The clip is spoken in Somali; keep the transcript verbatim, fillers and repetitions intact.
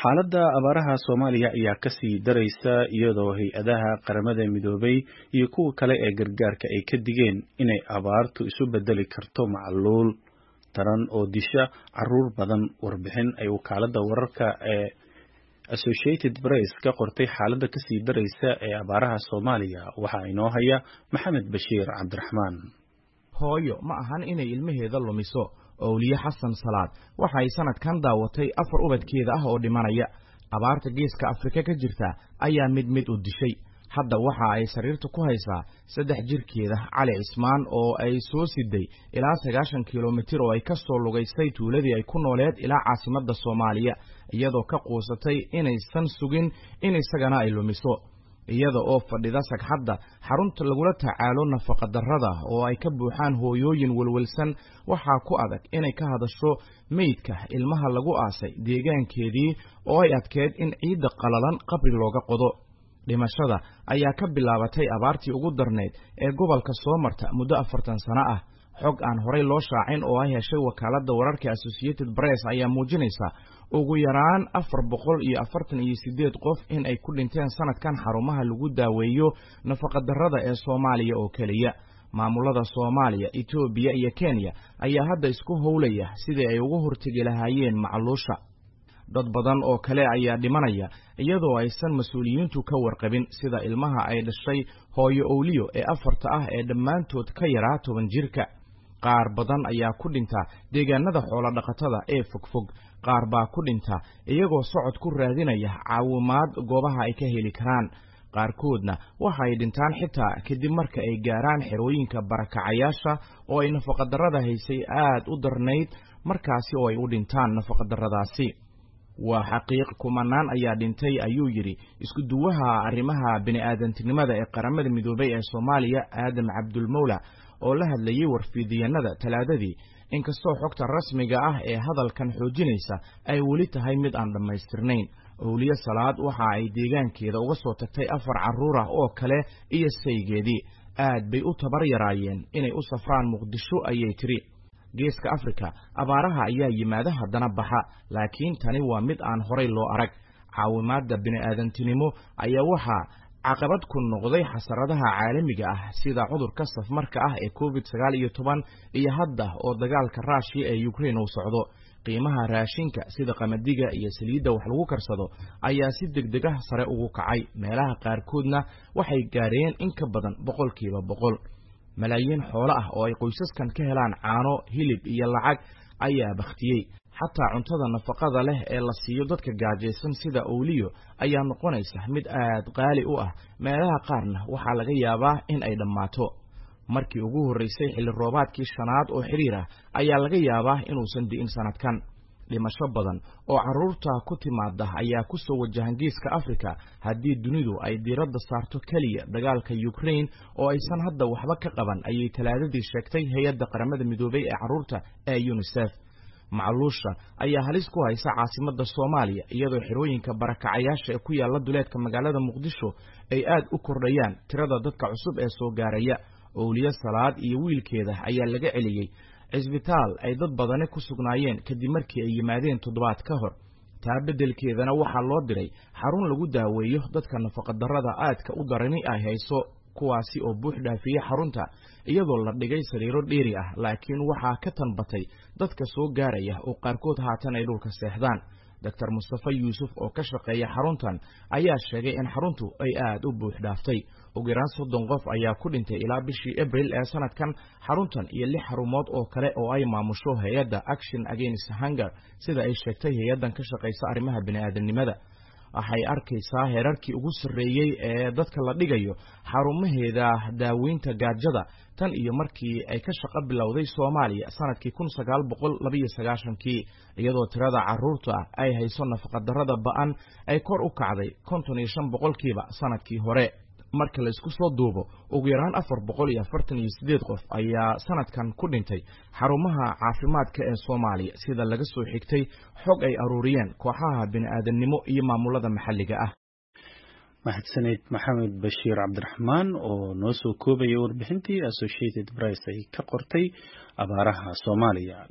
xaaladda abaaraha Soomaaliya ayaa ka sii daraysa iyadoo hay-adaha qaramada midoobay iyo kuwa kale ee gargaarka ay ka digeen inay abaartu isu bedeli karto macluul daran oo disha caruur badan. Warbixin ay wakaaladda wararka ee Associated Press ka qortay xaaladda ka sii daraysa ee abaaraha Soomaaliya waxaa inoo haya Maxamed Bashiir Cabdiraxmaan. hooyo ma ahan inay ilmaheeda lumiso. Owliye Xasan Salaad waxa ay sanadkan daawatay afar ubadkeeda ah oo dhimanaya. Abaarta geeska Afrika ka jirta ayaa mid mid u dishay. Hadda waxa ay sariirta ku haysaa saddex jirkeeda Cali Cismaan oo ay soo siday ilaa sagaashan kiiloomitir oo ay ka soo lugaysay tuuladii ay ku nooleed ilaa caasimadda Soomaaliya, iyadoo ka quusatay inaysan sugin in isagana ay lumiso. iyada oo fadhida sagxadda xarunta lagula tacaalo nafaqa darrada oo ay ka buuxaan hooyooyin walwalsan, waxaa ku adag inay ka hadasho meydka ilmaha lagu aasay deegaankeedii oo ay adkeed in ciidda qalalan qabri looga qodo. Dhimashada ayaa ka bilaabatay abaartii ugu darneyd ee gobolka soo marta muddo afartan sano ah. xog aan horey loo shaacin oo ay heshay wakaaladda wararka Associated Press ayaa muujinaysa ugu yaraan afar boqol iyo afartan iyo sideed qof in ay ku dhinteen sanadkan xarumaha lagu daaweeyo nafaqa darrada ee Soomaaliya oo kaliya. Maamulada Soomaaliya, Itoobiya iyo Kenya ayaa hadda isku howlaya sidii ay uga hortagi lahaayeen macluusha. dad badan oo kale ayaa dhimanaya iyadoo aysan mas'uuliyiintu ka warqabin, sida ilmaha ay dhashay hooyo Owliyo ee afarta ah ee dhammaantood ka yaraa toban jirka. qaar badan ayaa ku dhinta deegaanada xoolo dhaqatada ee fogfog, qaar baa ku dhinta iyagoo socod ku raadinaya caawimaad goobaha ay ka heli karaan. qaarkoodna waxa ay dhintaan xitaa kadib marka ay gaaraan xerooyinka barakacayaasha oo ay nafaqa darrada haysay aad u darnayd, markaasi oo ay u dhintaan nafaqa darradaasi. waa xaqiiq kumanaan ayaa dhintay, ayuu yidhi isku duwaha arrimaha bini'aadantinimada ee qaramada midoobay ee Soomaaliya Aadam Cabdulmawla oo la hadlayay warfidiyanada Talaadadii. Inkastoo xogta rasmiga ah ee hadalkan xoojinaysa ay weli tahay mid aan dhammaystirnayn. Owliye Salaad waxa ay deegaankeeda uga soo tagtay afar carruur ah oo kale iyo saygeedii. aad bay u tabar yaraayeen inay u safraan Muqdisho, ayay tiri. geeska Afrika abaaraha ayaa yimaada haddana baxa, laakiin tani waa mid aan horey loo arag. caawimaadda bini'aadantinimo ayaa waxaa caqabad ku noqday xasaradaha caalamiga ah sida cudurka safmarka ah ee covid sagaal iyo toban iyo hadda oo dagaalka Russia ee Ukraine uu socdo. qiimaha raashinka sida qamadiga iyo saliidda wax lagu karsado ayaa si degdeg ah sare ugu kacay, meelaha qaarkoodna waxay gaareen in ka badan boqolkiiba boqol. malaayiin xoolo ah oo ay qoysaskan ka helaan caano, hilib iyo lacag ayaa bakhtiyey. xataa cuntada nafaqada leh ee la siiyo dadka gaajaysan sida Owliyo ayaa noqonaysa mid aad qaali u ah, meelaha qaarna waxaa laga yaabaa in ay dhammaato. markii ugu horreysay xilli roobaadkii shanaad oo xiriir ah ayaa laga yaabaa inuusan di'in sanadkan. dhimasho badan oo carruurta ku timaada ayaa ku soo wajahan geeska Afrika haddii dunidu ay diiradda saarto kaliya dagaalka Ukraine oo aysan hadda waxba ka qaban, ayay Talaadadii sheegtay hay-adda qaramada midoobay ee carruurta ee UNICEF. macluusha ayaa halis ku haysa caasimadda Soomaaliya, iyadoo xerooyinka barakacayaasha ee ku yaala duleedka magaalada Muqdisho ay aad u kordhayaan tirada dadka cusub ee soo gaaraya. Owliye Salaad iyo wiilkeeda ayaa laga celiyey cisbitaal ay dad badani ku sugnaayeen kadib markii ay yimaadeen toddobaad ka hor. taa beddelkeedana waxaa loo diray xarun lagu daaweeyo dadka nafaqa darrada aadka u darani ay hayso, kuwaasi oo buux dhaafiyey xarunta iyadoo la dhigay sariiro dheeri ah, laakiin waxaa ka tanbatay dadka soo gaaraya oo qaarkood haatan ay dhulka seexdaan. Doctor Mustafa Yuusuf oo ka shaqeeya xaruntan ayaa sheegay in xaruntu ay aad u buux dhaaftay. ugu yaraan soddon qof ayaa ku dhintay ilaa bishii Abriil ee sanadkan xaruntan iyo lix xarumood oo kale oo ay maamusho hay-adda Action Against Hunger, sida ay sheegtay hay-addan ka shaqeysa arrimaha bini'aadanimada. waxay arkaysaa heerarkii ugu sarreeyey ee dadka la dhigayo xarumaheeda daaweynta gaajada tan iyo markii ay ka shaqo bilowday Soomaaliya sanadkii kun sagaal boqol laba iyo sagaashan-kii, iyadoo tirada carruurta ay hayso nafaqa darrada ba'an ay kor u kacday konton iyo shan boqolkiiba sanadkii hore. marka la isku soo duubo ugu yaraan afar boqol iyo afartan iyo sideed qof ayaa sanadkan ku dhintay xarumaha caafimaadka ee Soomaaliya, sida laga soo xigtay xog ay aruuriyeen kooxaha bini'aadanimo iyo maamulada maxalliga ah. mahadsanid Maxamed Bashiir Cabdiraxmaan oo noo soo koobaya warbixintii Associated Press ay ka qortay abaaraha Soomaaliya.